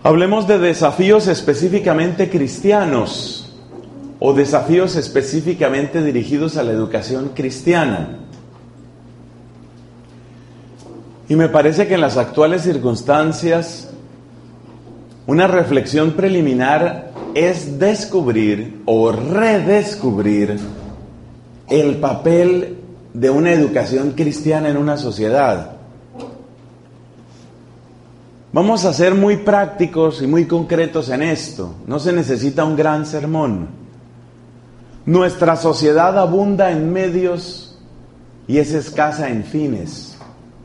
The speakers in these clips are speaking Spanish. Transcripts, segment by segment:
Hablemos de desafíos específicamente cristianos o desafíos específicamente dirigidos a la educación cristiana. Y me parece que en las actuales circunstancias, una reflexión preliminar es descubrir o redescubrir el papel de una educación cristiana en una sociedad. Vamos a ser muy prácticos y muy concretos en esto. No se necesita un gran sermón. Nuestra sociedad abunda en medios y es escasa en fines.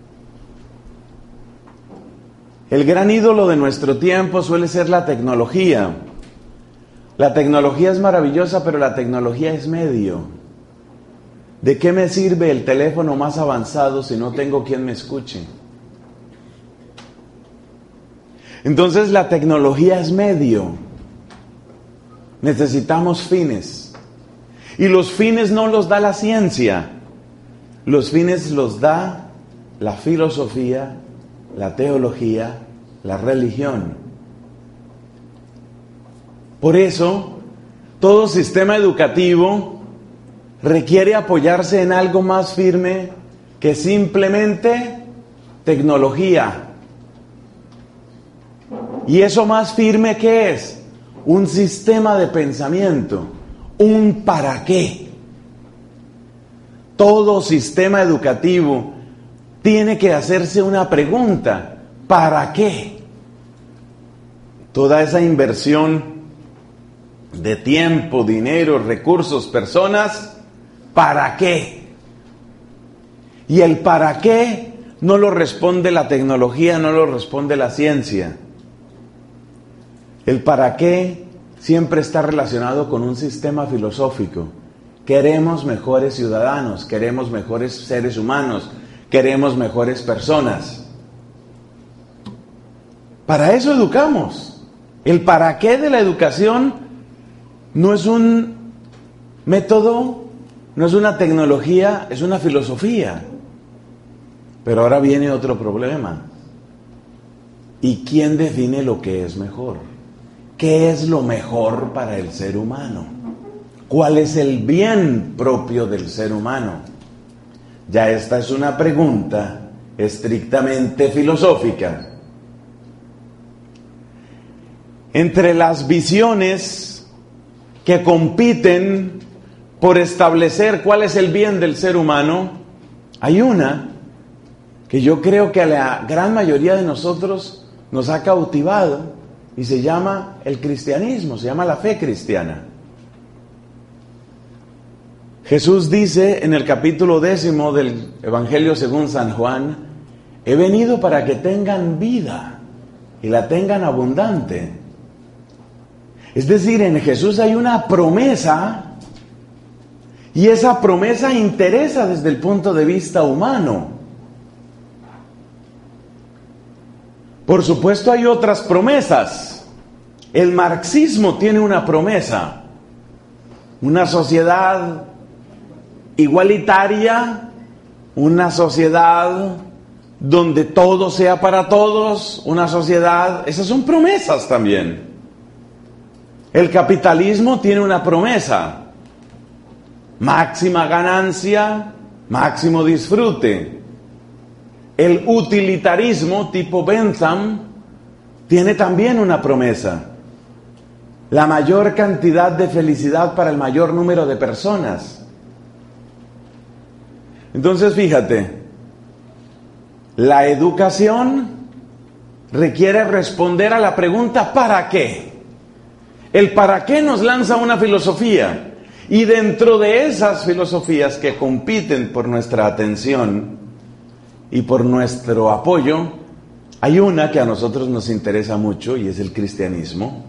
El gran ídolo de nuestro tiempo suele ser la tecnología. La tecnología es maravillosa, pero la tecnología es medio. ¿De qué me sirve el teléfono más avanzado si no tengo quien me escuche? Entonces la tecnología es medio. Necesitamos fines. Y los fines no los da la ciencia. Los fines los da la filosofía, la teología, la religión. Por eso, todo sistema educativo requiere apoyarse en algo más firme que simplemente tecnología. ¿Y eso más firme qué es? Un sistema de pensamiento, un para qué. Todo sistema educativo tiene que hacerse una pregunta, ¿para qué? Toda esa inversión de tiempo, dinero, recursos, personas, ¿para qué? Y el para qué no lo responde la tecnología, no lo responde la ciencia. El para qué siempre está relacionado con un sistema filosófico. Queremos mejores ciudadanos, queremos mejores seres humanos, queremos mejores personas. Para eso educamos. El para qué de la educación no es un método, no es una tecnología, es una filosofía. Pero ahora viene otro problema. ¿Y quién define lo que es mejor? ¿Qué es lo mejor para el ser humano? ¿Cuál es el bien propio del ser humano? Ya esta es una pregunta estrictamente filosófica. Entre las visiones que compiten por establecer cuál es el bien del ser humano, hay una que yo creo que a la gran mayoría de nosotros nos ha cautivado y se llama el cristianismo, se llama la fe cristiana. Jesús dice en el capítulo 10 del Evangelio según San Juan: he venido para que tengan vida y la tengan abundante. Es decir, en Jesús hay una promesa y esa promesa interesa desde el punto de vista humano. Por supuesto hay otras promesas. El marxismo tiene una promesa, una sociedad igualitaria, una sociedad donde todo sea para todos, una sociedad, esas son promesas también. El capitalismo tiene una promesa, máxima ganancia, máximo disfrute. El utilitarismo tipo Bentham tiene también una promesa, la mayor cantidad de felicidad para el mayor número de personas. Entonces fíjate, la educación requiere responder a la pregunta ¿para qué? El para qué nos lanza una filosofía, y dentro de esas filosofías que compiten por nuestra atención y por nuestro apoyo, hay una que a nosotros nos interesa mucho y es el cristianismo.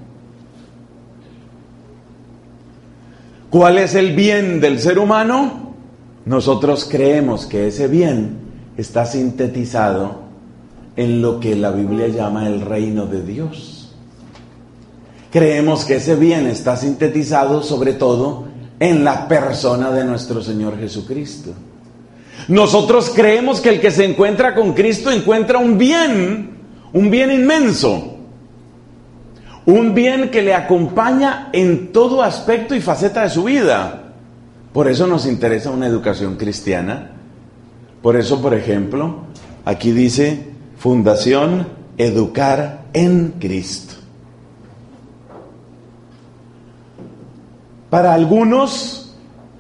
¿Cuál es el bien del ser humano? Nosotros creemos que ese bien está sintetizado en lo que la Biblia llama el reino de Dios. Creemos que ese bien está sintetizado sobre todo en la persona de nuestro Señor Jesucristo. Nosotros creemos que el que se encuentra con Cristo encuentra un bien inmenso. un bien que le acompaña en todo aspecto y faceta de su vida. Por eso nos interesa una educación cristiana. Por eso, por ejemplo, aquí dice Fundación Educar en Cristo. Para algunos,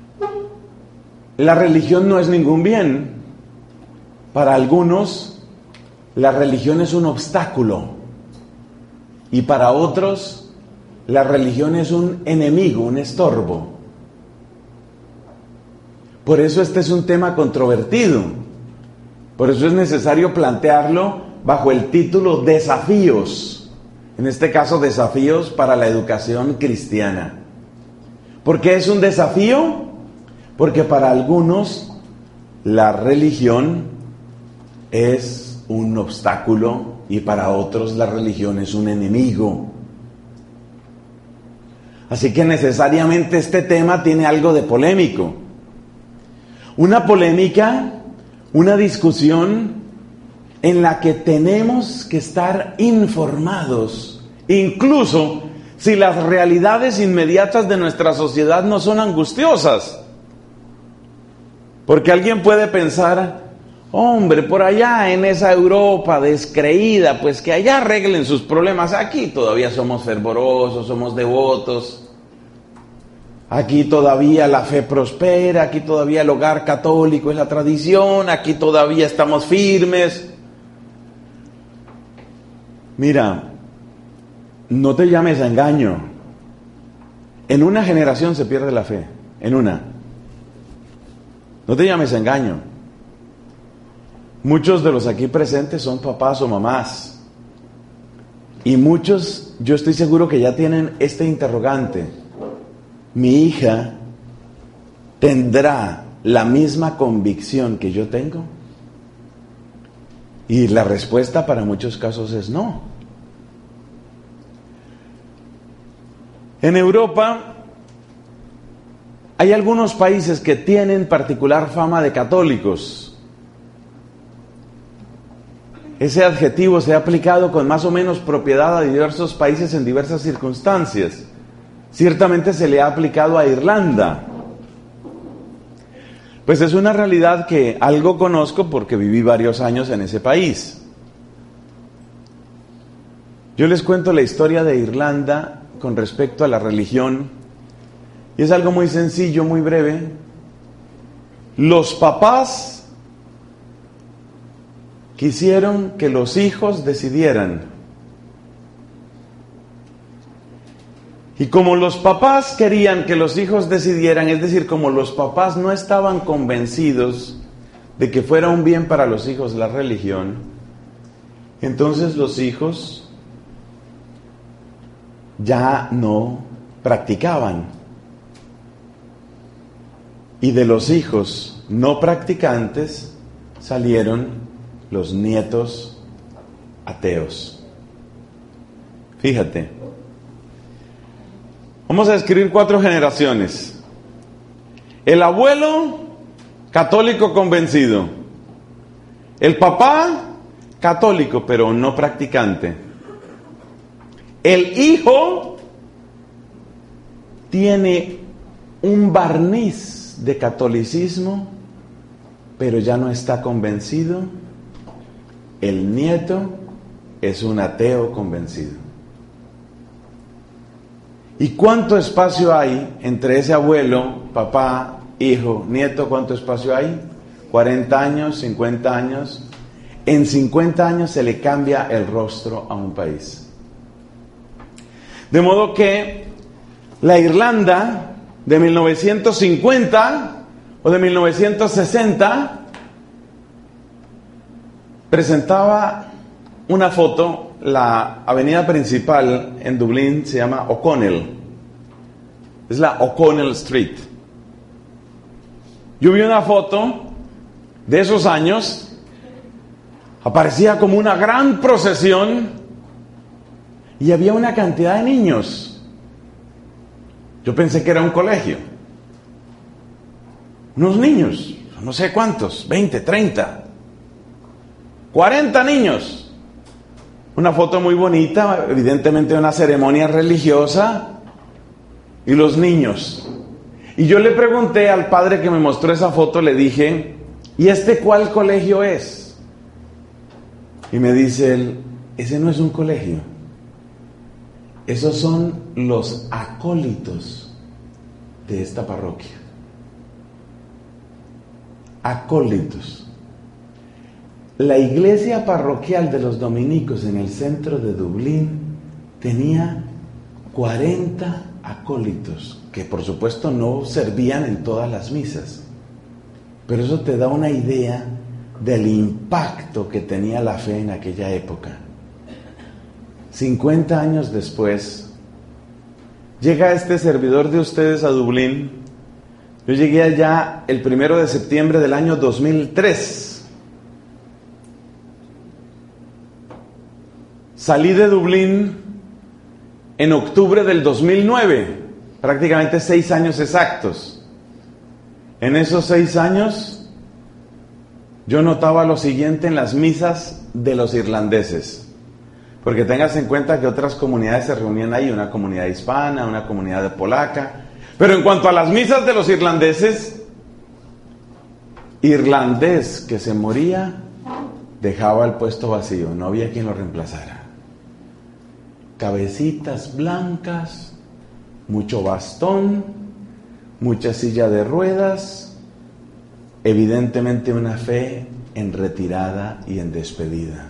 la religión no es ningún bien. Para algunos, la religión es un obstáculo. Y para otros, la religión es un enemigo, un estorbo. Por eso este es un tema controvertido. Por eso es necesario plantearlo bajo el título Desafíos. En este caso, desafíos para la educación cristiana. ¿Por qué es un desafío? Porque para algunos la religión es un obstáculo y para otros la religión es un enemigo. Así que necesariamente este tema tiene algo de polémico. Una polémica, una discusión en la que tenemos que estar informados, incluso si las realidades inmediatas de nuestra sociedad no son angustiosas. Porque alguien puede pensar, hombre, por allá en esa Europa descreída, pues que allá arreglen sus problemas. Aquí todavía somos fervorosos, somos devotos. Aquí todavía la fe prospera, aquí todavía el hogar católico es la tradición, aquí todavía estamos firmes. Mira, no te llames a engaño. En una generación se pierde la fe, en una. No te llames a engaño. Muchos de los aquí presentes son papás o mamás. Y muchos, yo estoy seguro que ya tienen este interrogante. ¿Mi hija tendrá la misma convicción que yo tengo? Y la respuesta para muchos casos es no. En Europa hay algunos países que tienen particular fama de católicos. Ese adjetivo se ha aplicado con más o menos propiedad a diversos países en diversas circunstancias. Ciertamente se le ha aplicado a Irlanda. Pues es una realidad que algo conozco porque viví varios años en ese país. Yo les cuento la historia de Irlanda con respecto a la religión, y es algo muy sencillo, muy breve. Los papás quisieron que los hijos decidieran. Y como los papás querían que los hijos decidieran, es decir, como los papás no estaban convencidos de que fuera un bien para los hijos la religión, entonces los hijos ya no practicaban. Y de los hijos no practicantes salieron los nietos ateos. Fíjate. Vamos a describir 4 generaciones. El abuelo, católico convencido. El papá, católico pero no practicante. El hijo tiene un barniz de catolicismo, pero ya no está convencido. El nieto es un ateo convencido. ¿Y cuánto espacio hay entre ese abuelo, papá, hijo, nieto? ¿Cuánto espacio hay? 40 años, 50 años. En 50 años se le cambia el rostro a un país. De modo que la Irlanda de 1950 o de 1960 presentaba una foto. La avenida principal en Dublín se llama O'Connell. Es la O'Connell Street. Yo vi una foto de esos años. Aparecía como una gran procesión y había una cantidad de niños. Yo pensé que era un colegio. Unos niños, no sé cuántos, 20, 30, 40 niños. Una foto muy bonita, evidentemente una ceremonia religiosa, y los niños. Y yo le pregunté al padre que me mostró esa foto, le dije, ¿y este cuál colegio es? Y me dice él, ese no es un colegio. Esos son los acólitos de esta parroquia. Acólitos. La iglesia parroquial de los dominicos en el centro de Dublín tenía 40 acólitos, que por supuesto no servían en todas las misas. Pero eso te da una idea del impacto que tenía la fe en aquella época. 50 años después, llega este servidor de ustedes a Dublín. Yo llegué allá el 1 de septiembre del año 2003. Salí de Dublín en octubre del 2009, prácticamente 6 años exactos. En esos 6 años, yo notaba lo siguiente en las misas de los irlandeses. Porque tengas en cuenta que otras comunidades se reunían ahí, una comunidad hispana, una comunidad polaca. Pero en cuanto a las misas de los irlandeses, irlandés que se moría, dejaba el puesto vacío, no había quien lo reemplazara. Cabecitas blancas, mucho bastón, mucha silla de ruedas, evidentemente una fe en retirada y en despedida.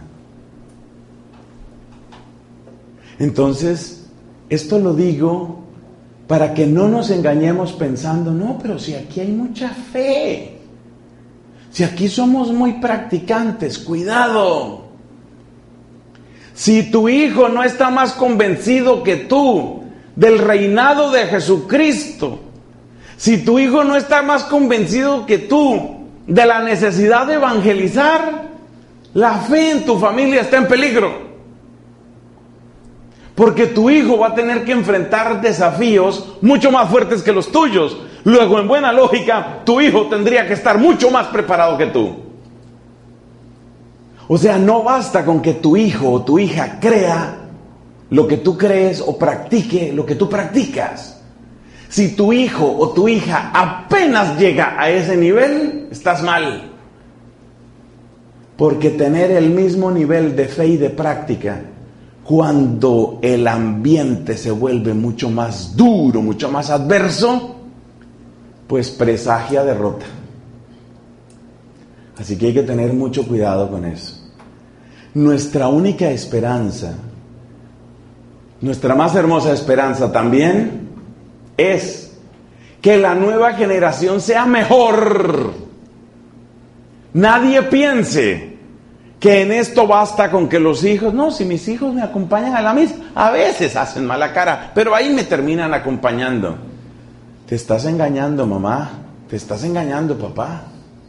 Entonces, esto lo digo para que no nos engañemos pensando, no, pero si aquí hay mucha fe, si aquí somos muy practicantes, cuidado. Si tu hijo no está más convencido que tú del reinado de Jesucristo, si tu hijo no está más convencido que tú de la necesidad de evangelizar, la fe en tu familia está en peligro. Porque tu hijo va a tener que enfrentar desafíos mucho más fuertes que los tuyos. Luego, en buena lógica, tu hijo tendría que estar mucho más preparado que tú. O sea, no basta con que tu hijo o tu hija crea lo que tú crees o practique lo que tú practicas. Si tu hijo o tu hija apenas llega a ese nivel, estás mal. Porque tener el mismo nivel de fe y de práctica, cuando el ambiente se vuelve mucho más duro, mucho más adverso, pues presagia derrota. Así que hay que tener mucho cuidado con eso. Nuestra única esperanza, nuestra más hermosa esperanza también, es que la nueva generación sea mejor. Nadie piense que en esto basta con que los hijos, no, si mis hijos me acompañan a la misa, a veces hacen mala cara, pero ahí me terminan acompañando. Te estás engañando, mamá, te estás engañando, papá.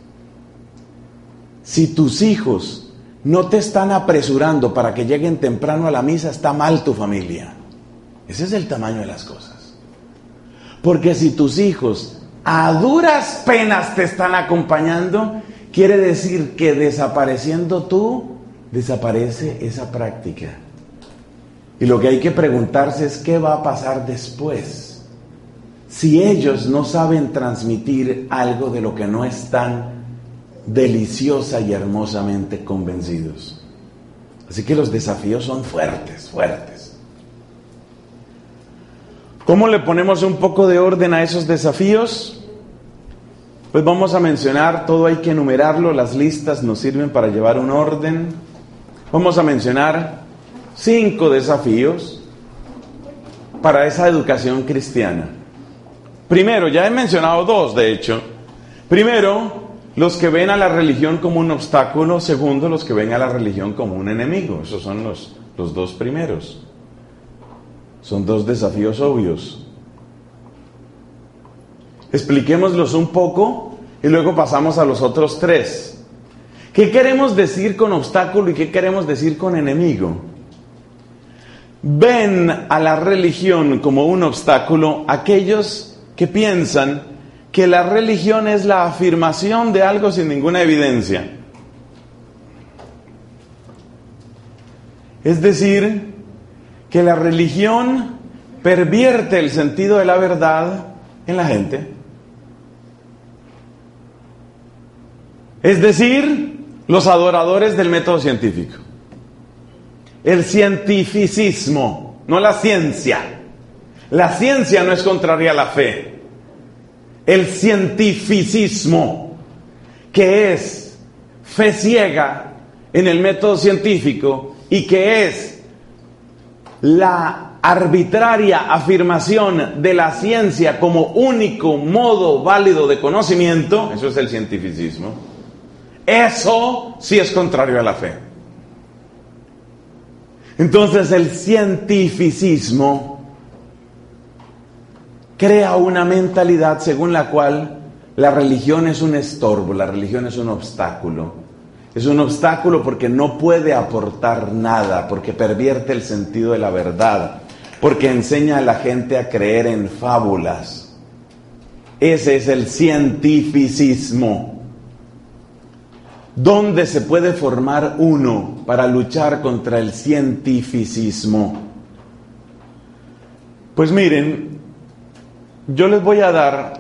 Si tus hijos no te están apresurando para que lleguen temprano a la misa, está mal tu familia. Ese es el tamaño de las cosas. Porque si tus hijos a duras penas te están acompañando, quiere decir que desapareciendo tú, desaparece esa práctica. Y lo que hay que preguntarse es qué va a pasar después. Si ellos no saben transmitir algo de lo que no están deliciosa y hermosamente convencidos. Así que los desafíos son fuertes, fuertes. ¿Cómo le ponemos un poco de orden a esos desafíos? Pues vamos a mencionar, todo hay que enumerarlo, las listas nos sirven para llevar un orden. Vamos a mencionar 5 desafíos para esa educación cristiana. Primero, ya he mencionado 2 de hecho. Primero, los que ven a la religión como un obstáculo. Segundo, los que ven a la religión como un enemigo. Esos son los 2 primeros. Son 2 desafíos obvios. Expliquémoslos un poco y luego pasamos a los otros 3. ¿Qué queremos decir con obstáculo y qué queremos decir con enemigo? Ven a la religión como un obstáculo aquellos que piensan que la religión es la afirmación de algo sin ninguna evidencia. Es decir, que la religión pervierte el sentido de la verdad en la gente. Es decir, los adoradores del método científico. El cientificismo, no la ciencia. La ciencia no es contraria a la fe. El cientificismo, que es fe ciega en el método científico y que es la arbitraria afirmación de la ciencia como único modo válido de conocimiento, eso es el cientificismo. Eso sí es contrario a la fe. Entonces el cientificismo crea una mentalidad según la cual la religión es un estorbo, la religión es un obstáculo. Es un obstáculo porque no puede aportar nada, porque pervierte el sentido de la verdad, porque enseña a la gente a creer en fábulas. Ese es el cientificismo. ¿Dónde se puede formar uno para luchar contra el cientificismo? Pues miren, yo les voy a dar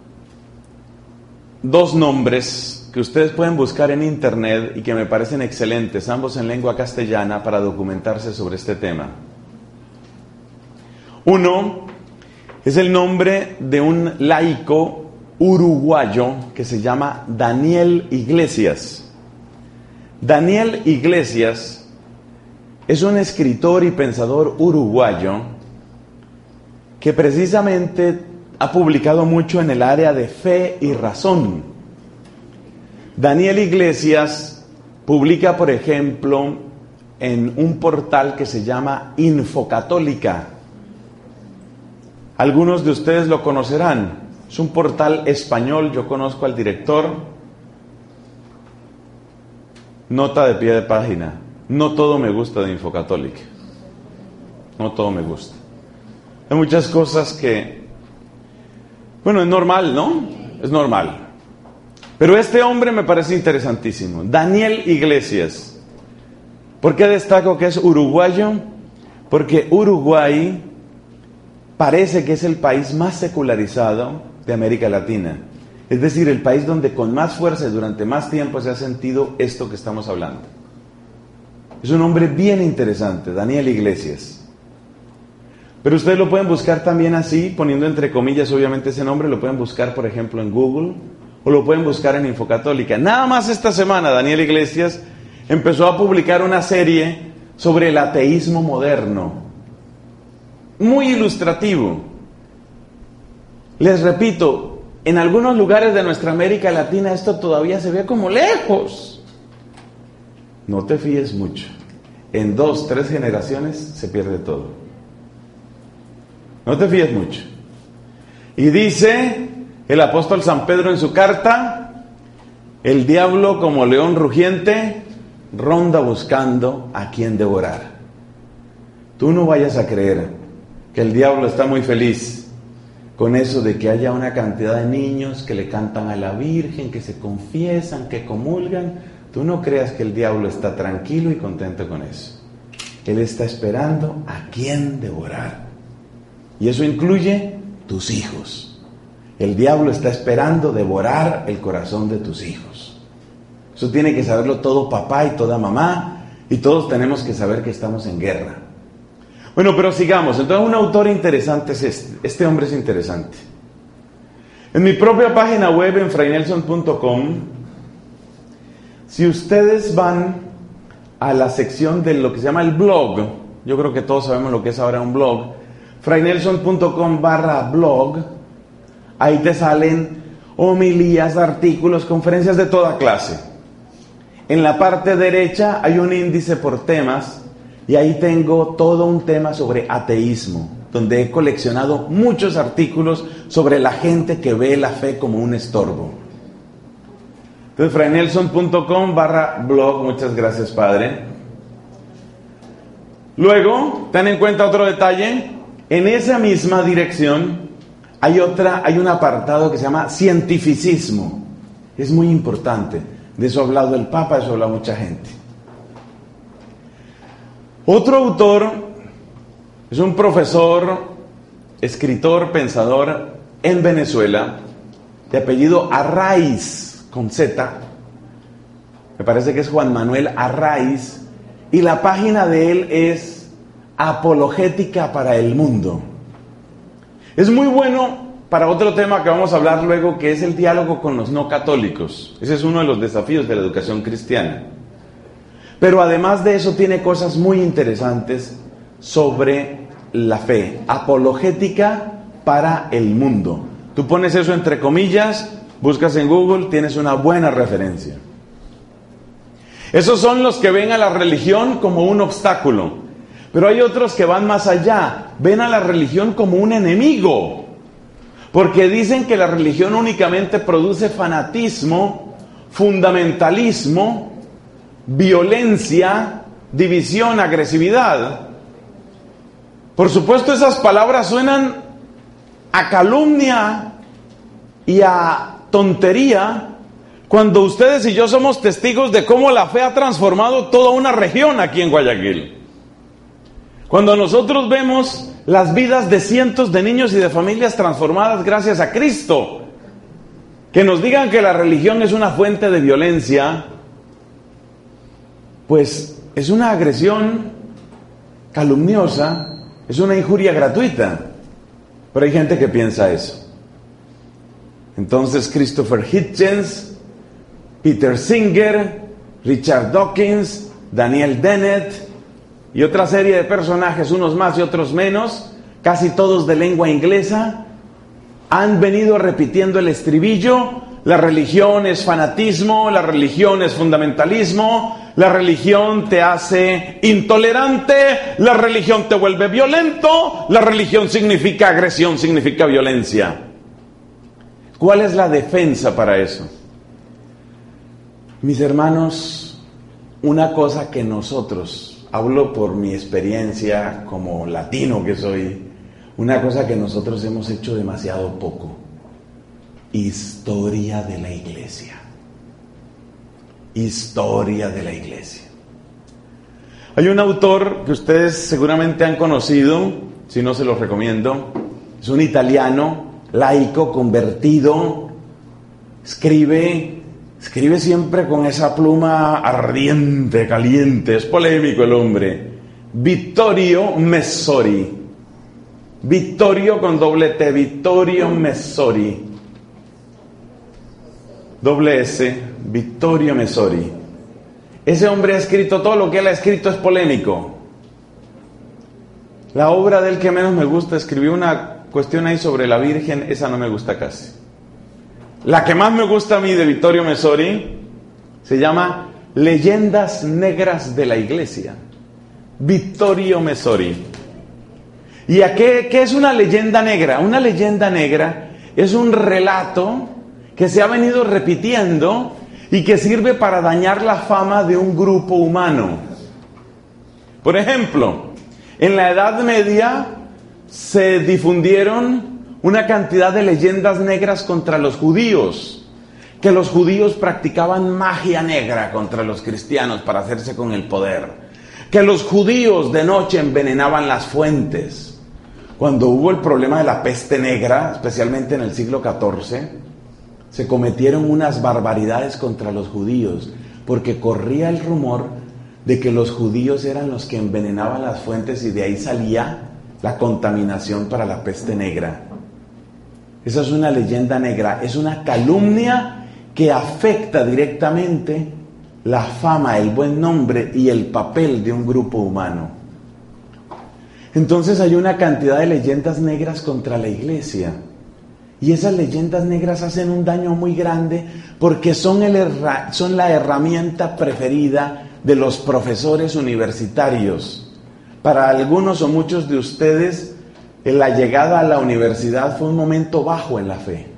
dos nombres que ustedes pueden buscar en internet y que me parecen excelentes, ambos en lengua castellana, para documentarse sobre este tema. Uno es el nombre de un laico uruguayo que se llama Daniel Iglesias. Daniel Iglesias es un escritor y pensador uruguayo que precisamente ha publicado mucho en el área de fe y razón. Daniel Iglesias publica, por ejemplo, en un portal que se llama Infocatólica. Algunos de ustedes lo conocerán. Es un portal español, yo conozco al director. Nota de pie de página: no todo me gusta de Infocatólica. No todo me gusta. Hay muchas cosas que, bueno, es normal, ¿no? Es normal. Pero este hombre me parece interesantísimo. Daniel Iglesias. ¿Por qué destaco que es uruguayo? Porque Uruguay parece que es el país más secularizado de América Latina. Es decir, el país donde con más fuerza y durante más tiempo se ha sentido esto que estamos hablando. Es un hombre bien interesante, Daniel Iglesias. Pero ustedes lo pueden buscar también así, poniendo entre comillas obviamente ese nombre. Lo pueden buscar, por ejemplo, en Google, o lo pueden buscar en Infocatólica. Nada más esta semana Daniel Iglesias empezó a publicar una serie sobre el ateísmo moderno. Muy ilustrativo. Les repito, en algunos lugares de nuestra América Latina esto todavía se ve como lejos. No te fíes mucho. En 2, 3 generaciones se pierde todo. No te fíes mucho. Y dice el apóstol San Pedro en su carta: el diablo, como león rugiente, ronda buscando a quien devorar. Tú no vayas a creer que el diablo está muy feliz con eso de que haya una cantidad de niños que le cantan a la Virgen, que se confiesan, que comulgan. Tú no creas que el diablo está tranquilo y contento con eso. Él está esperando a quien devorar. Y eso incluye tus hijos. El diablo está esperando devorar el corazón de tus hijos. Eso tiene que saberlo todo papá y toda mamá, y todos tenemos que saber que estamos en guerra. Bueno, pero sigamos. Entonces, un autor interesante es este hombre es interesante. En mi propia página web, en fraynelson.com, si ustedes van a la sección de lo que se llama el blog, yo creo que todos sabemos lo que es ahora un blog, fraynelson.com/blog, ahí te salen homilías, artículos, conferencias de toda clase. En la parte derecha hay un índice por temas, y ahí tengo todo un tema sobre ateísmo, donde he coleccionado muchos artículos sobre la gente que ve la fe como un estorbo. Entonces, fraynelson.com/blog, muchas gracias, padre. Luego, ten en cuenta otro detalle. En esa misma dirección hay un apartado que se llama cientificismo. Es muy importante. De eso ha hablado el Papa, de eso ha hablado mucha gente. Otro autor es un profesor, escritor, pensador en Venezuela, de apellido Arraiz, con Z. Me parece que es Juan Manuel Arraiz, y la página de él es Apologética para el Mundo. Es muy bueno para otro tema que vamos a hablar luego, que es el diálogo con los no católicos. Ese es uno de los desafíos de la educación cristiana. Pero además de eso tiene cosas muy interesantes sobre la fe. Apologética para el mundo. Tú pones eso entre comillas, buscas en Google, tienes una buena referencia. Esos son los que ven a la religión como un obstáculo. Pero hay otros que van más allá, ven a la religión como un enemigo. Porque dicen que la religión únicamente produce fanatismo, fundamentalismo, violencia, división, agresividad. Por supuesto, esas palabras suenan a calumnia y a tontería cuando ustedes y yo somos testigos de cómo la fe ha transformado toda una región aquí en Guayaquil. Cuando nosotros vemos las vidas de cientos de niños y de familias transformadas gracias a Cristo, que nos digan que la religión es una fuente de violencia, pues es una agresión calumniosa, es una injuria gratuita. Pero hay gente que piensa eso. Entonces Christopher Hitchens, Peter Singer, Richard Dawkins, Daniel Dennett y otra serie de personajes, unos más y otros menos, casi todos de lengua inglesa, han venido repitiendo el estribillo: la religión es fanatismo, la religión es fundamentalismo, la religión te hace intolerante, la religión te vuelve violento, la religión significa agresión, significa violencia. ¿Cuál es la defensa para eso? Mis hermanos, una cosa que nosotros, hablo por mi experiencia como latino que soy, una cosa que nosotros hemos hecho demasiado poco: historia de la iglesia. Historia de la iglesia. Hay un autor que ustedes seguramente han conocido, si no se los recomiendo. Es un italiano, laico, convertido. Escribe siempre con esa pluma ardiente, caliente. Es polémico el hombre. Vittorio Messori. Vittorio con doble T. Vittorio Messori. Doble S. Vittorio Messori. Ese hombre ha escrito, todo lo que él ha escrito es polémico. La obra de él que menos me gusta, escribió una cuestión ahí sobre la Virgen, esa no me gusta casi. La que más me gusta a mí de Vittorio Messori se llama Leyendas Negras de la Iglesia. Vittorio Messori. ¿Y a qué es una leyenda negra? Una leyenda negra es un relato que se ha venido repitiendo y que sirve para dañar la fama de un grupo humano. Por ejemplo, en la Edad Media se difundieron una cantidad de leyendas negras contra los judíos, que los judíos practicaban magia negra contra los cristianos para hacerse con el poder, que los judíos de noche envenenaban las fuentes. Cuando hubo el problema de la peste negra, especialmente en el siglo XIV, se cometieron unas barbaridades contra los judíos, porque corría el rumor de que los judíos eran los que envenenaban las fuentes y de ahí salía la contaminación para la peste negra. Esa es una leyenda negra, es una calumnia que afecta directamente la fama, el buen nombre y el papel de un grupo humano. Entonces hay una cantidad de leyendas negras contra la iglesia. Y esas leyendas negras hacen un daño muy grande porque son la herramienta preferida de los profesores universitarios. Para algunos o muchos de ustedes, la llegada a la universidad fue un momento bajo en la fe.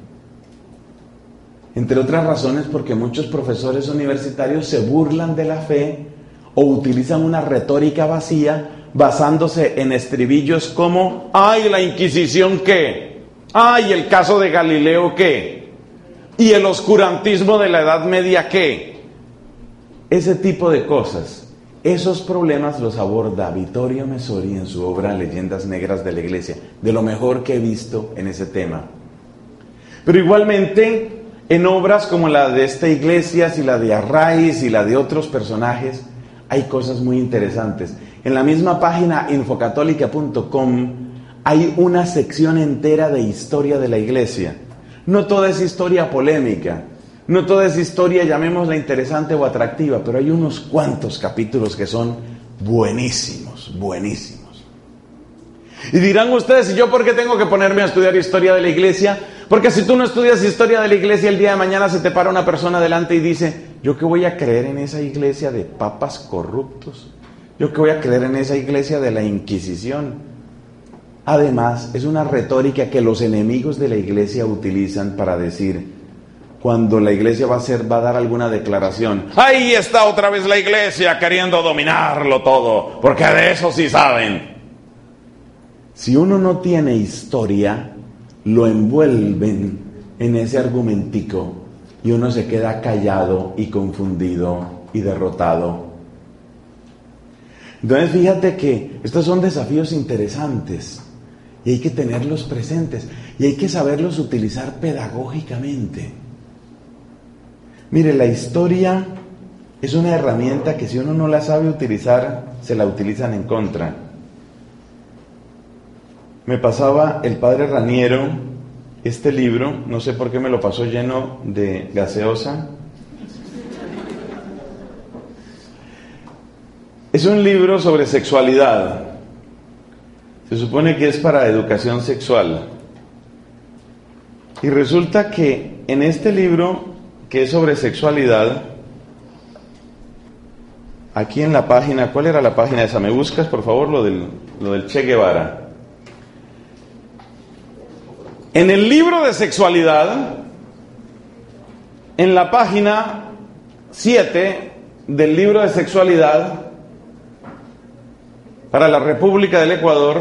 Entre otras razones porque muchos profesores universitarios se burlan de la fe o utilizan una retórica vacía basándose en estribillos como ¡ay, la Inquisición qué! ¡Ay, el caso de Galileo qué! ¿Y el oscurantismo de la Edad Media qué? Ese tipo de cosas Esos problemas los aborda Vittorio Messori en su obra Leyendas Negras de la Iglesia, de lo mejor que he visto en ese tema. Pero igualmente, en obras como la de esta Iglesias y la de Arraiz y la de otros personajes, hay cosas muy interesantes. En la misma página infocatólica.com hay una sección entera de historia de la Iglesia. No toda es historia polémica, no toda es historia, llamémosla interesante o atractiva, pero hay unos cuantos capítulos que son buenísimos, buenísimos. Y dirán ustedes, ¿y yo por qué tengo que ponerme a estudiar historia de la Iglesia? Porque si tú no estudias historia de la Iglesia, el día de mañana se te para una persona delante y dice, ¿yo qué voy a creer en esa iglesia de papas corruptos? ¿Yo qué voy a creer en esa iglesia de la Inquisición? Además, es una retórica que los enemigos de la Iglesia utilizan para decir, cuando la Iglesia va a dar alguna declaración, ahí está otra vez la Iglesia queriendo dominarlo todo, porque de eso sí saben. Si uno no tiene historia, lo envuelven en ese argumentico y uno se queda callado y confundido y derrotado. Entonces fíjate que estos son desafíos interesantes y hay que tenerlos presentes y hay que saberlos utilizar pedagógicamente. Mire, la historia es una herramienta que si uno no la sabe utilizar, se la utilizan en contra. Me pasaba el padre Raniero este libro, no sé por qué me lo pasó lleno de gaseosa. Es un libro sobre sexualidad. Se supone que es para educación sexual. Y resulta que en este libro, que es sobre sexualidad, aquí en la página, ¿cuál era la página esa? ¿Me buscas, por favor, lo del Che Guevara? En el libro de sexualidad, en la página 7 del libro de sexualidad, para la República del Ecuador,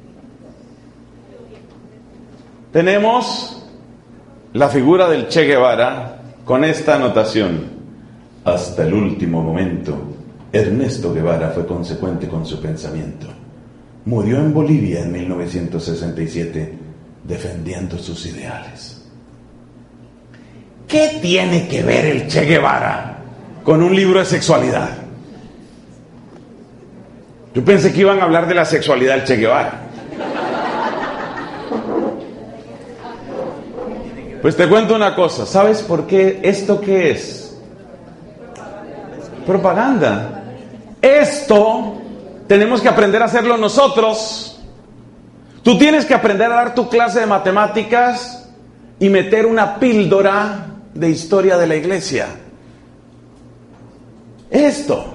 tenemos la figura del Che Guevara con esta anotación: hasta el último momento, Ernesto Guevara fue consecuente con su pensamiento. Murió en Bolivia en 1967 defendiendo sus ideales. ¿Qué tiene que ver el Che Guevara con un libro de sexualidad? Yo pensé que iban a hablar de la sexualidad del Che Guevara. Pues te cuento una cosa, ¿sabes por qué? ¿Esto qué es? Propaganda. Esto tenemos que aprender a hacerlo nosotros. Tú tienes que aprender a dar tu clase de matemáticas y meter una píldora de historia de la Iglesia. Esto.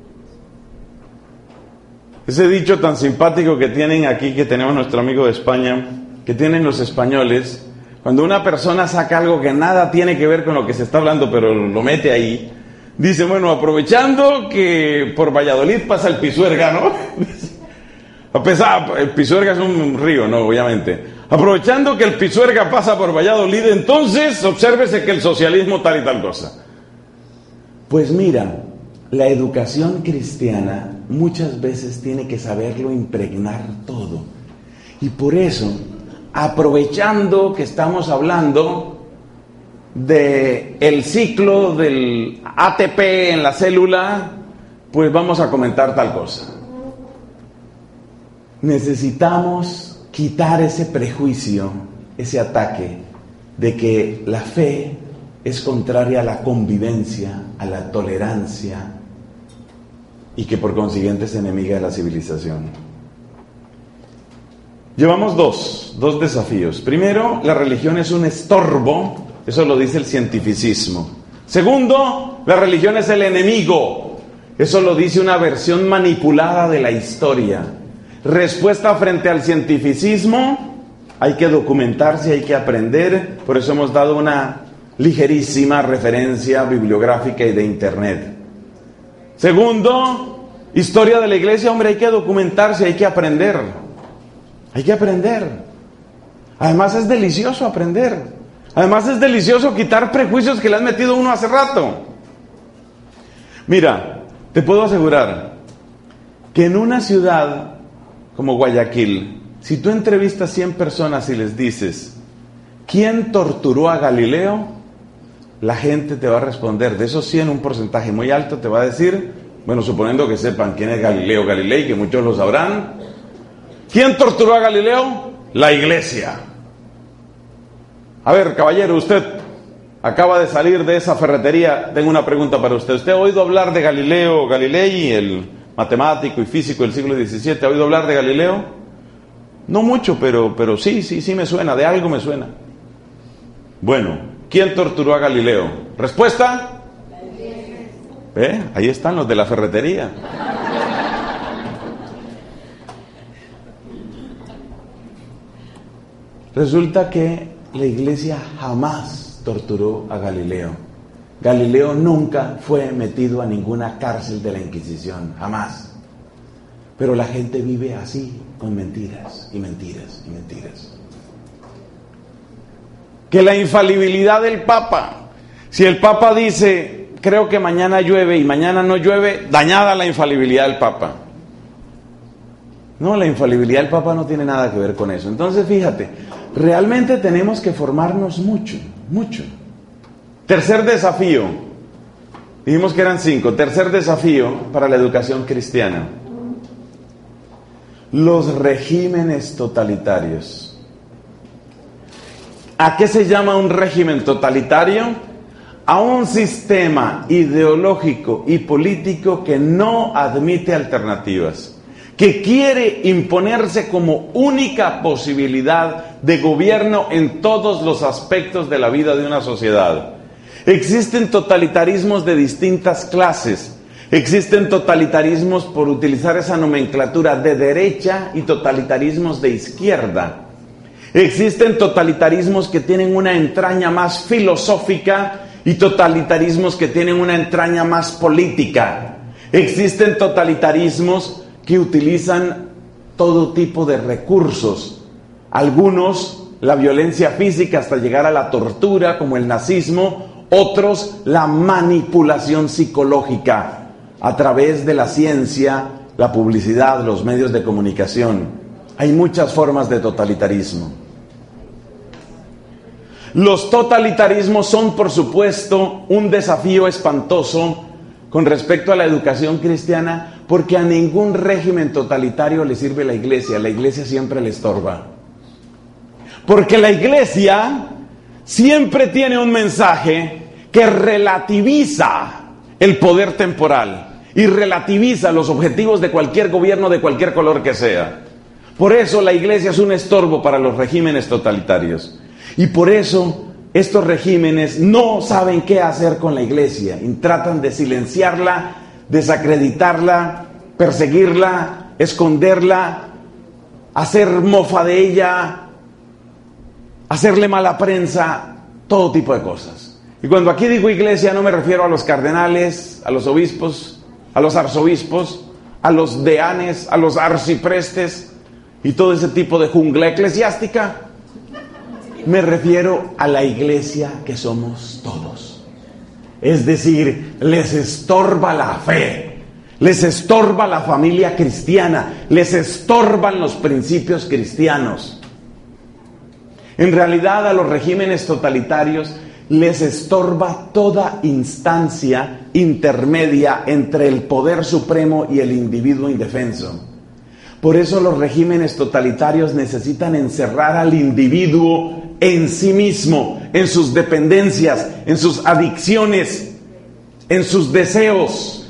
Ese dicho tan simpático que tienen aquí, que tenemos nuestro amigo de España, que tienen los españoles, cuando una persona saca algo que nada tiene que ver con lo que se está hablando, pero lo mete ahí, dice, bueno, aprovechando que por Valladolid pasa el Pisuerga, ¿no? A pesar, el Pisuerga es un río, ¿no? Obviamente. Aprovechando que el Pisuerga pasa por Valladolid, entonces obsérvese que el socialismo tal y tal cosa. Pues mira, la educación cristiana muchas veces tiene que saberlo impregnar todo. Y por eso, aprovechando que estamos hablando del ciclo del ATP en la célula, pues vamos a comentar tal cosa. Necesitamos quitar ese prejuicio, ese ataque de que la fe es contraria a la convivencia, a la tolerancia y que por consiguiente es enemiga de la civilización. Llevamos dos desafíos. Primero, la religión es un estorbo, eso lo dice el cientificismo. Segundo, la religión es el enemigo, eso lo dice una versión manipulada de la historia. Respuesta frente al cientificismo: hay que documentarse, hay que aprender. Por eso hemos dado una ligerísima referencia bibliográfica y de internet. Segundo, historia de la Iglesia, hombre, hay que documentarse, hay que aprender. Hay que aprender. Además es delicioso aprender. Además es delicioso quitar prejuicios que le han metido uno hace rato. Mira, Te puedo asegurar que en una ciudad como Guayaquil, si tú entrevistas 100 personas y les dices, ¿quién torturó a Galileo? La gente te va a responder, de esos 100, un porcentaje muy alto te va a decir, bueno, suponiendo que sepan quién es Galileo Galilei, que muchos lo sabrán, ¿quién torturó a Galileo? La iglesia. A ver, caballero, usted acaba de salir de esa ferretería, tengo una pregunta para usted. ¿Usted ha oído hablar de Galileo Galilei, el matemático y físico del siglo XVII? ¿Ha oído hablar de Galileo? No mucho, pero sí me suena, de algo me suena. Bueno, ¿quién torturó a Galileo? ¿Respuesta? Ahí están los de la ferretería. Resulta que la iglesia jamás torturó a Galileo. Galileo nunca fue metido a ninguna cárcel de la Inquisición, jamás. Pero la gente vive así, con mentiras y mentiras y mentiras. Que la infalibilidad del Papa, si el Papa dice, creo que mañana llueve y mañana no llueve, dañada la infalibilidad del Papa. No, la infalibilidad del Papa no tiene nada que ver con eso. Entonces, fíjate, realmente tenemos que formarnos mucho, mucho. Tercer desafío, dijimos que eran 5, tercer desafío para la educación cristiana. Los regímenes totalitarios. ¿A qué se llama un régimen totalitario? A un sistema ideológico y político que no admite alternativas, que quiere imponerse como única posibilidad de gobierno en todos los aspectos de la vida de una sociedad. Existen totalitarismos de distintas clases. Existen totalitarismos, por utilizar esa nomenclatura, de derecha y totalitarismos de izquierda. Existen totalitarismos que tienen una entraña más filosófica y totalitarismos que tienen una entraña más política. Existen totalitarismos que utilizan todo tipo de recursos. Algunos, la violencia física hasta llegar a la tortura, como el nazismo. Otros, la manipulación psicológica a través de la ciencia, la publicidad, los medios de comunicación. Hay muchas formas de totalitarismo. Los totalitarismos son, por supuesto, un desafío espantoso con respecto a la educación cristiana, porque a ningún régimen totalitario le sirve la iglesia siempre le estorba. Porque la iglesia siempre tiene un mensaje que relativiza el poder temporal y relativiza los objetivos de cualquier gobierno de cualquier color que sea. Por eso la iglesia es un estorbo para los regímenes totalitarios. Y por eso estos regímenes no saben qué hacer con la iglesia y tratan de silenciarla, desacreditarla, perseguirla, esconderla, hacer mofa de ella, hacerle mala prensa, todo tipo de cosas. Y cuando aquí digo iglesia no me refiero a los cardenales, a los obispos, a los arzobispos, a los deanes, a los arciprestes y todo ese tipo de jungla eclesiástica. Me refiero a la iglesia que somos todos. Es decir, les estorba la fe, les estorba la familia cristiana, les estorban los principios cristianos. En realidad, a los regímenes totalitarios les estorba toda instancia intermedia entre el poder supremo y el individuo indefenso. Por eso los regímenes totalitarios necesitan encerrar al individuo en sí mismo, en sus dependencias, en sus adicciones, en sus deseos.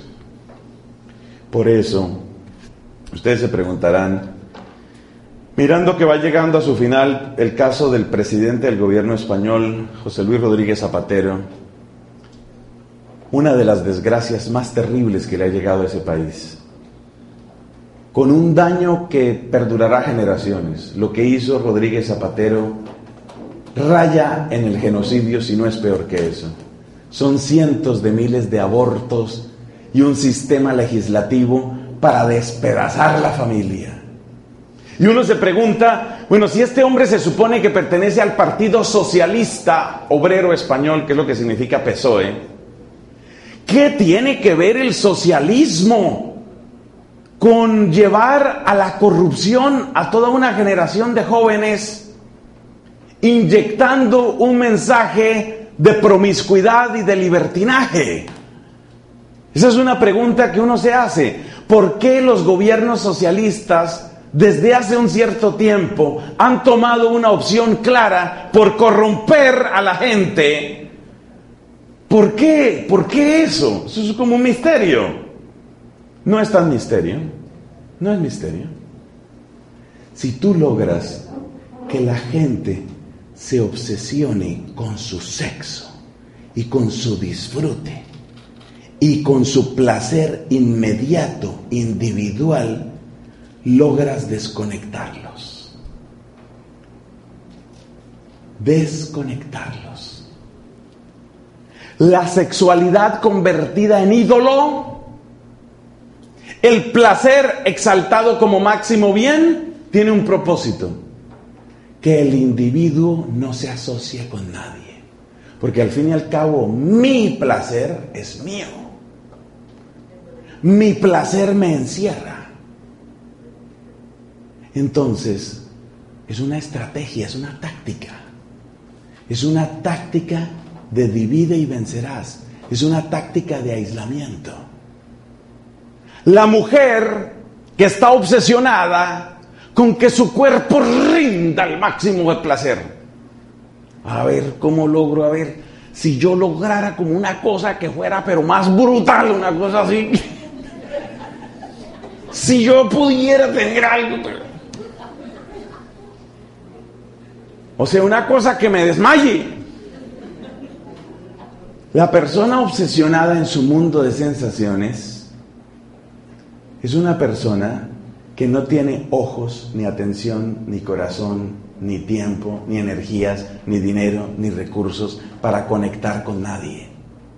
Por eso, ustedes se preguntarán, mirando que va llegando a su final el caso del presidente del gobierno español, José Luis Rodríguez Zapatero, una de las desgracias más terribles que le ha llegado a ese país, con un daño que perdurará generaciones. Lo que hizo Rodríguez Zapatero raya en el genocidio, si no es peor que eso. Son cientos de miles de abortos y un sistema legislativo para despedazar la familia. Y uno se pregunta, bueno, si este hombre se supone que pertenece al Partido Socialista Obrero Español, que es lo que significa PSOE, ¿Qué tiene que ver el socialismo con llevar a la corrupción a toda una generación de jóvenes, inyectando un mensaje de promiscuidad y de libertinaje? Esa es una pregunta que uno se hace. ¿Por qué los gobiernos socialistas desde hace un cierto tiempo han tomado una opción clara por corromper a la gente? ¿Por qué? ¿Por qué eso? Eso es como un misterio. No es tan misterio. No es misterio. Si tú logras que la gente se obsesione con su sexo y con su disfrute y con su placer inmediato, individual, logras desconectarlos. Desconectarlos. La sexualidad convertida en ídolo, el placer exaltado como máximo bien, tiene un propósito: que el individuo no se asocie con nadie, porque al fin y al cabo mi placer es mío, mi placer me encierra. Entonces es una estrategia, es una táctica de divide y vencerás, es una táctica de aislamiento. La mujer que está obsesionada con que su cuerpo rinda el máximo de placer. A ver, ¿cómo logro? A ver, si yo lograra como una cosa que fuera pero más brutal, una cosa así. Si yo pudiera tener algo. O sea, una cosa que me desmaye. La persona obsesionada en su mundo de sensaciones es una persona que no tiene ojos, ni atención, ni corazón, ni tiempo, ni energías, ni dinero, ni recursos para conectar con nadie.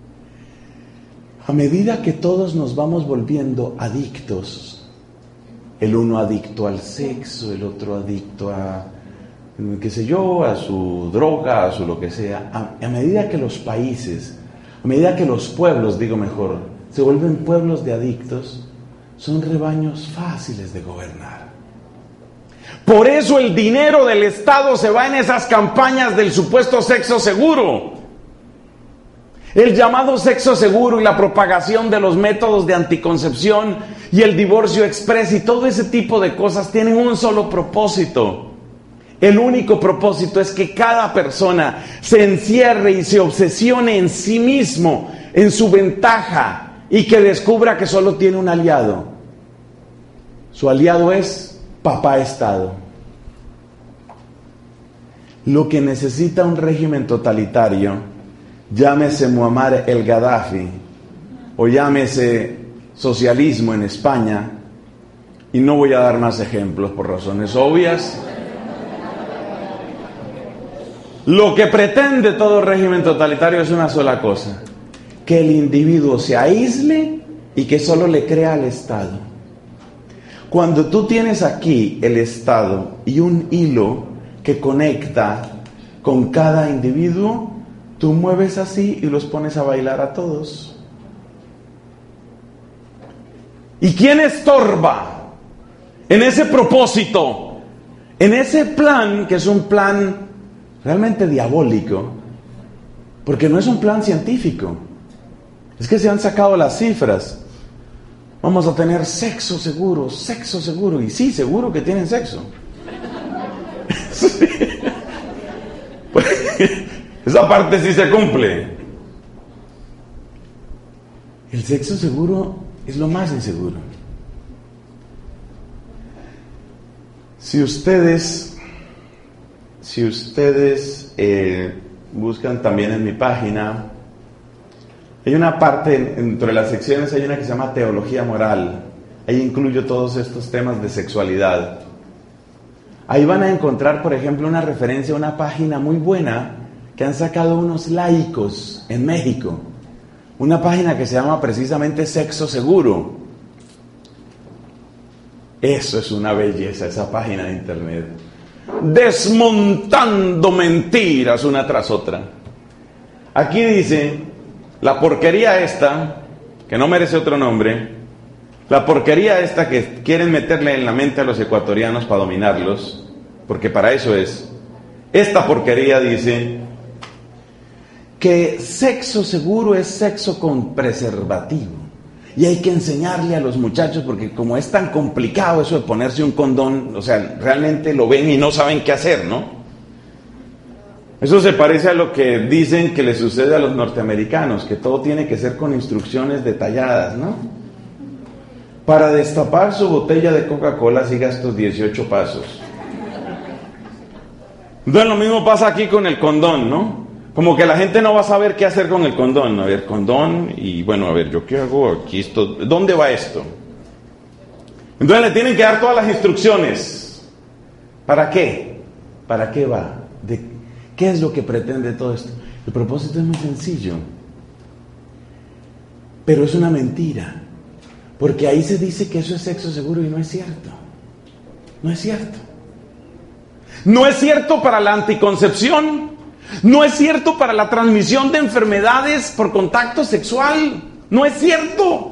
A medida que todos nos vamos volviendo adictos, el uno adicto al sexo, el otro adicto a, qué sé yo, a su droga, a su lo que sea, a medida que los países, a medida que los pueblos, digo mejor, se vuelven pueblos de adictos, son rebaños fáciles de gobernar. Por eso el dinero del Estado se va en esas campañas del supuesto sexo seguro. El llamado sexo seguro y la propagación de los métodos de anticoncepción y el divorcio express y todo ese tipo de cosas tienen un solo propósito. El único propósito es que cada persona se encierre y se obsesione en sí mismo, en su ventaja, y que descubra que solo tiene un aliado. Su aliado es papá Estado. Lo que necesita un régimen totalitario, llámese Muammar el Gaddafi o llámese socialismo en España, y no voy a dar más ejemplos por razones obvias. Lo que pretende todo régimen totalitario es una sola cosa: que el individuo se aísle y que solo le crea al Estado. Cuando tú tienes aquí el Estado y un hilo que conecta con cada individuo, tú mueves así y los pones a bailar a todos. ¿Y quién estorba en ese propósito? En ese plan, que es un plan realmente diabólico, porque no es un plan científico. Es que se han sacado las cifras. Vamos a tener sexo seguro, y sí, seguro que tienen sexo. Sí. Esa parte sí se cumple. El sexo seguro es lo más inseguro. Si ustedes buscan también en mi página, hay una parte, dentro de las secciones hay una que se llama Teología Moral. Ahí incluyo todos estos temas de sexualidad. Ahí van a encontrar, por ejemplo, una referencia a una página muy buena que han sacado unos laicos en México. Una página que se llama precisamente Sexo Seguro. Eso es una belleza, esa página de internet. Desmontando mentiras una tras otra. Aquí dice la porquería esta, que no merece otro nombre, la porquería esta que quieren meterle en la mente a los ecuatorianos para dominarlos, porque para eso es, esta porquería dice que sexo seguro es sexo con preservativo. Y hay que enseñarle a los muchachos, porque como es tan complicado eso de ponerse un condón, o sea, realmente lo ven y no saben qué hacer, ¿no? Eso se parece a lo que dicen que le sucede a los norteamericanos, que todo tiene que ser con instrucciones detalladas, ¿no? Para destapar su botella de Coca-Cola siga estos 18 pasos. Entonces lo mismo pasa aquí con el condón, ¿no? Como que la gente no va a saber qué hacer con el condón. A ver, condón, y bueno, a ver, ¿yo qué hago aquí? ¿Dónde va esto? Entonces le tienen que dar todas las instrucciones. ¿Para qué? ¿Para qué va? ¿Qué es lo que pretende todo esto? El propósito es muy sencillo, pero es una mentira, porque ahí se dice que eso es sexo seguro y no es cierto. No es cierto. No es cierto para la anticoncepción, no es cierto para la transmisión de enfermedades por contacto sexual, no es cierto.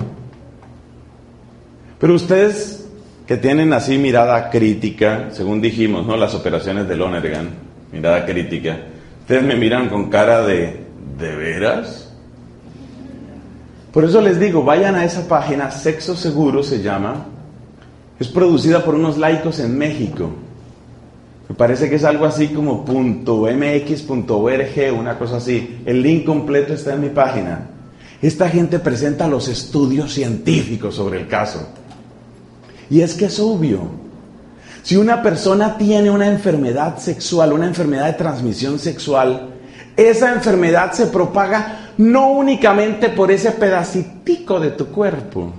Pero ustedes que tienen así mirada crítica, según dijimos, ¿no? Las operaciones de Lonergan, mirada crítica, ustedes me miran con cara ¿de veras? Por eso les digo, vayan a esa página, Sexo Seguro se llama, es producida por unos laicos en México, me parece que es algo así como .mx.org, una cosa así, el link completo está en mi página. Esta gente presenta los estudios científicos sobre el caso, y es que es obvio. Si una persona tiene una enfermedad sexual, una enfermedad de transmisión sexual, esa enfermedad se propaga no únicamente por ese pedacitico de tu cuerpo.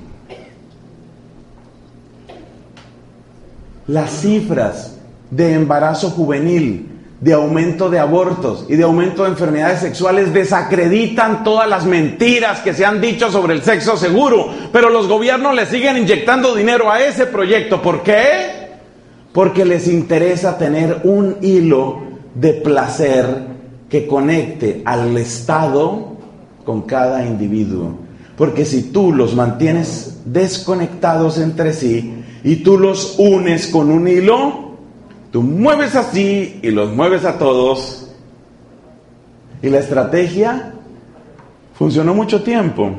Las cifras de embarazo juvenil, de aumento de abortos y de aumento de enfermedades sexuales desacreditan todas las mentiras que se han dicho sobre el sexo seguro, pero los gobiernos le siguen inyectando dinero a ese proyecto. ¿Por qué? Porque les interesa tener un hilo de placer que conecte al Estado con cada individuo. Porque si tú los mantienes desconectados entre sí y tú los unes con un hilo, tú mueves así y los mueves a todos. Y la estrategia funcionó mucho tiempo.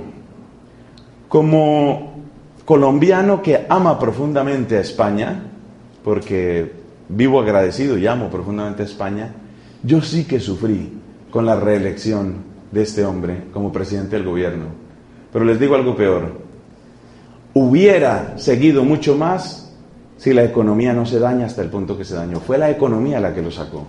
Como colombiano que ama profundamente a España, porque vivo agradecido y amo profundamente a España, yo sí que sufrí con la reelección de este hombre como presidente del gobierno. Pero les digo algo peor, hubiera seguido mucho más si la economía no se daña hasta el punto que se dañó. Fue la economía la que lo sacó.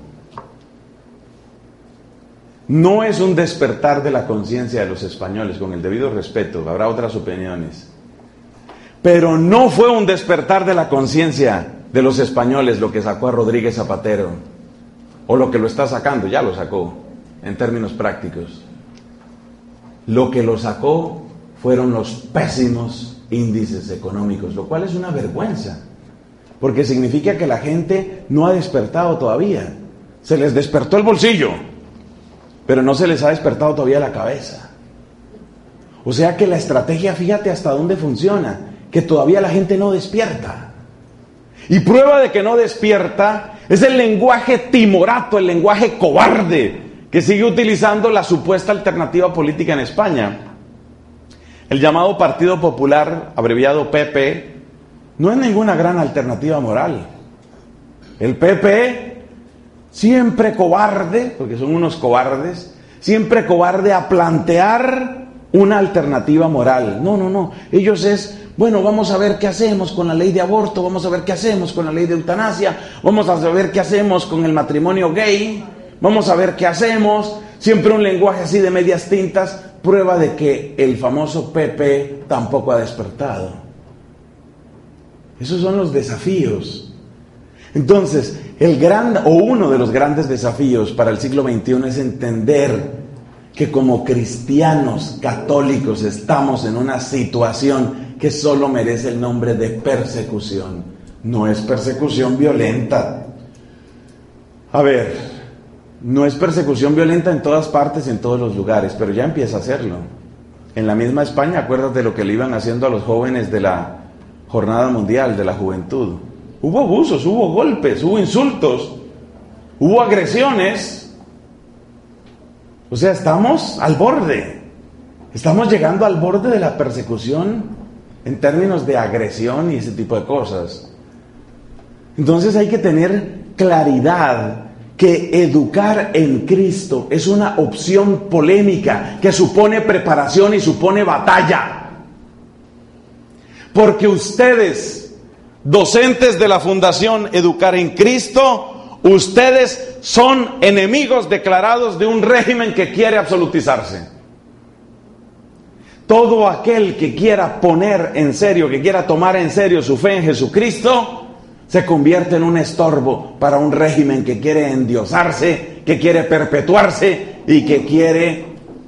No es un despertar de la conciencia de los españoles, con el debido respeto, habrá otras opiniones, pero no fue un despertar de la conciencia de los españoles lo que sacó a Rodríguez Zapatero, o lo que lo está sacando, ya lo sacó, en términos prácticos. Lo que lo sacó fueron los pésimos índices económicos, lo cual es una vergüenza, porque significa que la gente no ha despertado todavía. Se les despertó el bolsillo, pero no se les ha despertado todavía la cabeza. O sea que la estrategia, fíjate hasta dónde funciona, que todavía la gente no despierta. Y prueba de que no despierta es el lenguaje timorato, el lenguaje cobarde que sigue utilizando la supuesta alternativa política en España. El llamado Partido Popular, abreviado PP, no es ninguna gran alternativa moral. El PP, siempre cobarde, porque son unos cobardes, siempre cobarde a plantear una alternativa moral. No. Ellos es, bueno, vamos a ver qué hacemos con la ley de aborto, vamos a ver qué hacemos con la ley de eutanasia, vamos a ver qué hacemos con el matrimonio gay, vamos a ver qué hacemos. Siempre un lenguaje así de medias tintas, prueba de que el famoso PP tampoco ha despertado. Esos son los desafíos. Entonces, uno de los grandes desafíos para el siglo XXI es entender que como cristianos católicos estamos en una situación que solo merece el nombre de persecución. No es persecución violenta. A ver, No es persecución violenta en todas partes, en todos los lugares, pero ya empieza a hacerlo. En la misma España, acuérdate lo que le iban haciendo a los jóvenes de la Jornada Mundial de la Juventud. Hubo abusos, hubo golpes, hubo insultos, hubo agresiones. O sea, estamos al borde. Estamos llegando al borde de la persecución en términos de agresión y ese tipo de cosas. Entonces hay que tener claridad que educar en Cristo es una opción polémica que supone preparación y supone batalla. Porque ustedes, docentes de la Fundación Educar en Cristo, ustedes son enemigos declarados de un régimen que quiere absolutizarse. Todo aquel que quiera poner en serio, que quiera tomar en serio su fe en Jesucristo, se convierte en un estorbo para un régimen que quiere endiosarse, que quiere perpetuarse y que quiere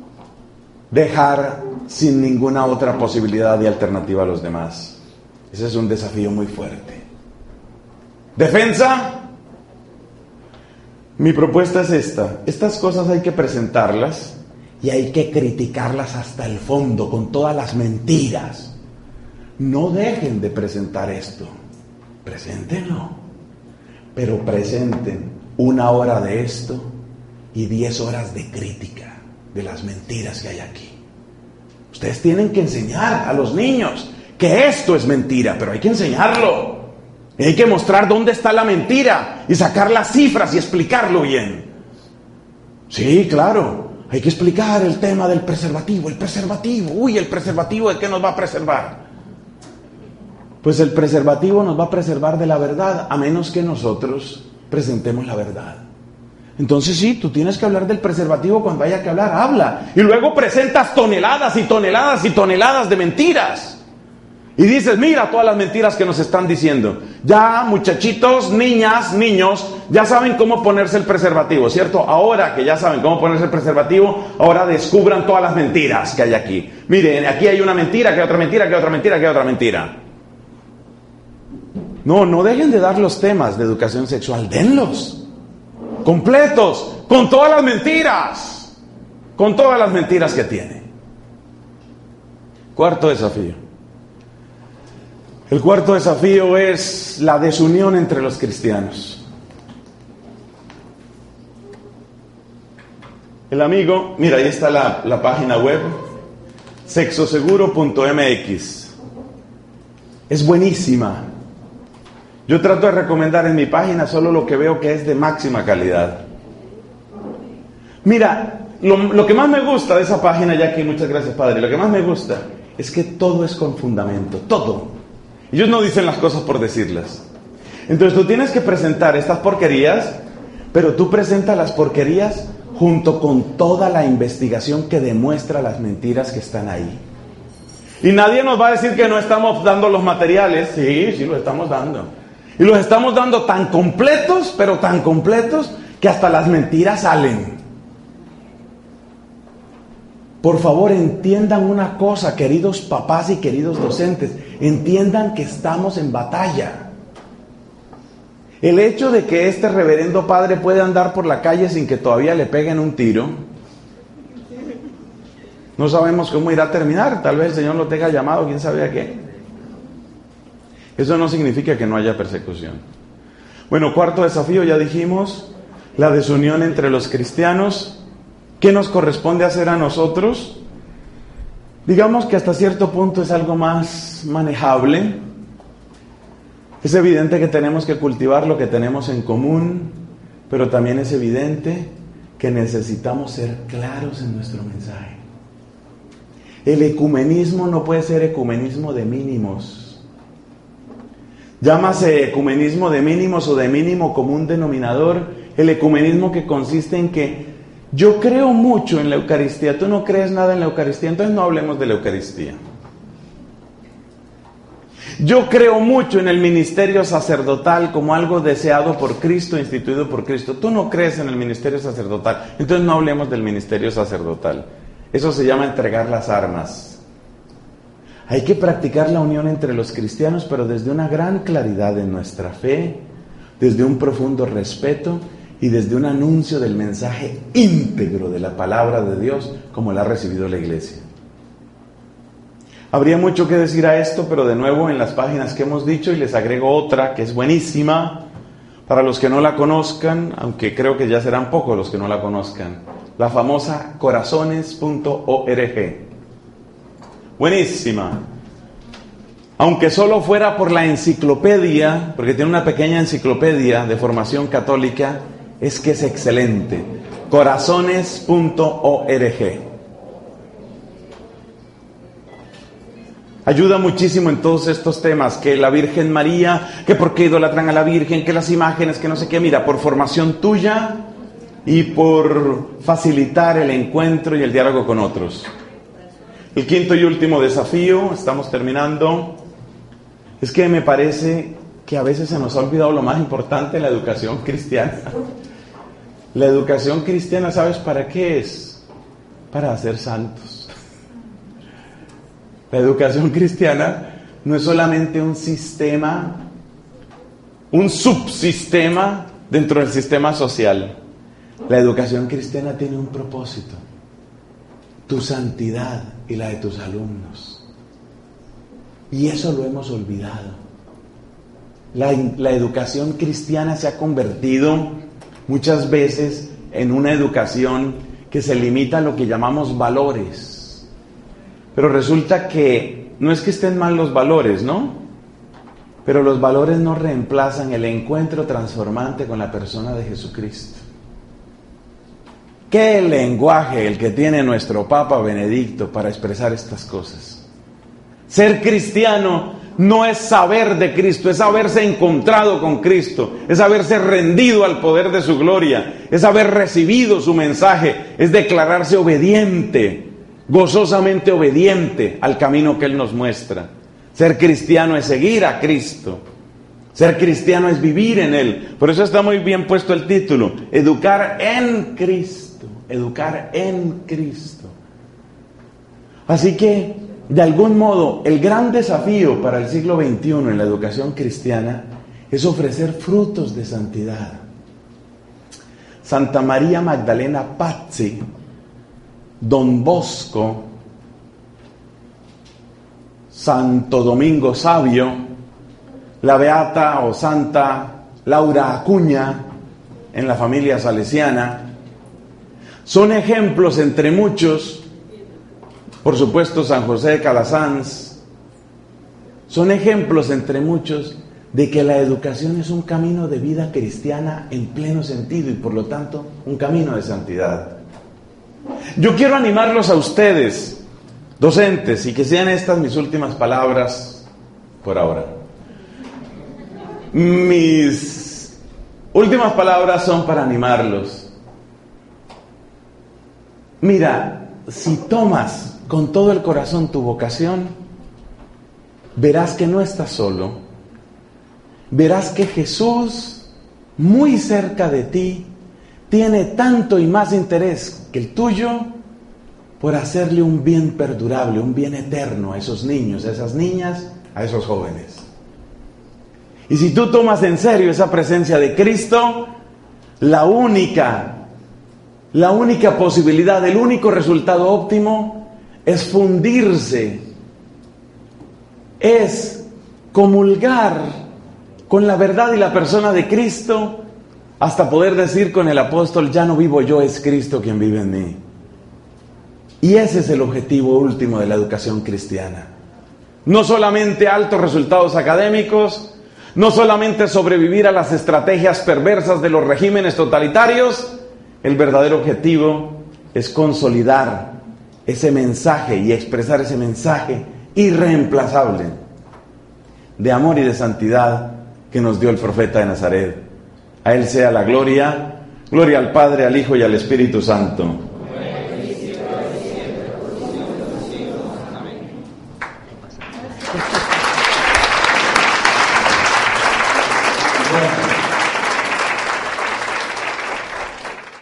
dejar sin ninguna otra posibilidad y alternativa a los demás. Ese es un desafío muy fuerte. Defensa. Mi propuesta es esta. Estas cosas hay que presentarlas y hay que criticarlas hasta el fondo, con todas las mentiras. No dejen de presentar esto. Preséntenlo, pero presenten 1 hora de esto y 10 horas de crítica de las mentiras que hay aquí. Ustedes tienen que enseñar a los niños que esto es mentira, pero hay que enseñarlo. Y hay que mostrar dónde está la mentira y sacar las cifras y explicarlo bien. Sí, claro, hay que explicar el tema del preservativo. El preservativo, ¿el preservativo de qué nos va a preservar? Pues el preservativo nos va a preservar de la verdad, a menos que nosotros presentemos la verdad. Entonces sí, tú tienes que hablar del preservativo cuando haya que hablar, habla. Y luego presentas toneladas y toneladas y toneladas de mentiras. Y dices, mira todas las mentiras que nos están diciendo. Ya muchachitos, niñas, niños, ya saben cómo ponerse el preservativo, ¿cierto? Ahora que ya saben cómo ponerse el preservativo, ahora descubran todas las mentiras que hay aquí. Miren, aquí hay una mentira, que hay otra mentira, que hay otra mentira, que hay otra mentira. No dejen de dar los temas de educación sexual, denlos, completos, con todas las mentiras que tiene. Cuarto desafío. El cuarto desafío es la desunión entre los cristianos. El amigo, mira, ahí está la página web, sexoseguro.mx. Es buenísima. Yo trato de recomendar en mi página solo lo que veo que es de máxima calidad. Mira, lo que más me gusta de esa página, Jackie, muchas gracias, Padre, lo que más me gusta es que todo es con fundamento, todo. Ellos no dicen las cosas por decirlas. Entonces tú tienes que presentar estas porquerías, pero tú presentas las porquerías junto con toda la investigación que demuestra las mentiras que están ahí. Y nadie nos va a decir que no estamos dando los materiales. Sí, los estamos dando. Y los estamos dando tan completos, pero tan completos, que hasta las mentiras salen. Por favor, entiendan una cosa, queridos papás y queridos docentes. Entiendan que estamos en batalla. El hecho de que este reverendo padre pueda andar por la calle sin que todavía le peguen un tiro, no sabemos cómo irá a terminar. Tal vez el Señor lo tenga llamado, quién sabe a qué. Eso no significa que no haya persecución. Bueno, cuarto desafío, ya dijimos, la desunión entre los cristianos. ¿Qué nos corresponde hacer a nosotros? Digamos que hasta cierto punto es algo más manejable. Es evidente que tenemos que cultivar lo que tenemos en común, pero también es evidente que necesitamos ser claros en nuestro mensaje. El ecumenismo no puede ser ecumenismo de mínimos. Llámase ecumenismo de mínimos o de mínimo común denominador, el ecumenismo que consiste en que yo creo mucho en la Eucaristía, tú no crees nada en la Eucaristía, entonces no hablemos de la Eucaristía. Yo creo mucho en el ministerio sacerdotal como algo deseado por Cristo, instituido por Cristo. Tú no crees en el ministerio sacerdotal, entonces no hablemos del ministerio sacerdotal. Eso se llama entregar las armas. Hay que practicar la unión entre los cristianos, pero desde una gran claridad en nuestra fe, desde un profundo respeto y desde un anuncio del mensaje íntegro de la palabra de Dios como la ha recibido la iglesia. Habría mucho que decir a esto, pero de nuevo en las páginas que hemos dicho, y les agrego otra que es buenísima para los que no la conozcan, aunque creo que ya serán pocos los que no la conozcan, la famosa corazones.org. Buenísima. Aunque solo fuera por la enciclopedia, porque tiene una pequeña enciclopedia de formación católica, es que es excelente. Corazones.org. Ayuda muchísimo en todos estos temas, que la Virgen María, que por qué idolatran a la Virgen, que las imágenes, que no sé qué. Mira, por formación tuya y por facilitar el encuentro y el diálogo con otros. El quinto y último desafío, estamos terminando, es que me parece que a veces se nos ha olvidado lo más importante en la educación cristiana. La educación cristiana, ¿sabes para qué es? Para hacer santos. La educación cristiana no es solamente un sistema, un subsistema dentro del sistema social. La educación cristiana tiene un propósito: tu santidad y la de tus alumnos. Y eso lo hemos olvidado. La educación cristiana se ha convertido muchas veces en una educación que se limita a lo que llamamos valores. Pero resulta que no es que estén mal los valores, ¿no? Pero los valores no reemplazan el encuentro transformante con la persona de Jesucristo. ¿Qué lenguaje el que tiene nuestro Papa Benedicto para expresar estas cosas? Ser cristiano no es saber de Cristo, es haberse encontrado con Cristo, es haberse rendido al poder de su gloria, es haber recibido su mensaje, es declararse obediente, gozosamente obediente al camino que Él nos muestra. Ser cristiano es seguir a Cristo. Ser cristiano es vivir en Él. Por eso está muy bien puesto el título: Educar en Cristo. Educar en Cristo. Así que, de algún modo, el gran desafío para el siglo XXI en la educación cristiana es ofrecer frutos de santidad. Santa María Magdalena Pazzi, Don Bosco, Santo Domingo Sabio, la beata o santa Laura Acuña en la familia salesiana, son ejemplos entre muchos. Por supuesto, San José de Calasanz, son ejemplos entre muchos de que la educación es un camino de vida cristiana en pleno sentido y por lo tanto un camino de santidad. Yo quiero animarlos a ustedes, docentes, y que sean estas mis últimas palabras por ahora. Mis últimas palabras son para animarlos. Mira, si tomas con todo el corazón tu vocación, verás que no estás solo. Verás que Jesús, muy cerca de ti, tiene tanto y más interés que el tuyo por hacerle un bien perdurable, un bien eterno a esos niños, a esas niñas, a esos jóvenes. Y si tú tomas en serio esa presencia de Cristo, la única posibilidad, el único resultado óptimo es fundirse, es comulgar con la verdad y la persona de Cristo hasta poder decir con el apóstol: ya no vivo yo, es Cristo quien vive en mí. Y ese es el objetivo último de la educación cristiana. No solamente altos resultados académicos, no solamente sobrevivir a las estrategias perversas de los regímenes totalitarios. El verdadero objetivo es consolidar ese mensaje y expresar ese mensaje irreemplazable de amor y de santidad que nos dio el profeta de Nazaret. A Él sea la gloria, gloria al Padre, al Hijo y al Espíritu Santo. Amén.